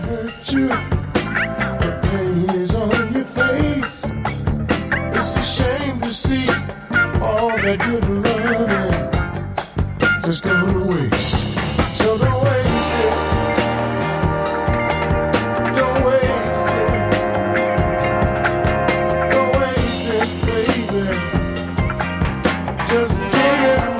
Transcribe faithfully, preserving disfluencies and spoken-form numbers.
hurt you. The pain is on your face. It's a shame to see all that good loving just go to waste. So don't waste it. Don't waste it. Don't waste it, baby. Just give it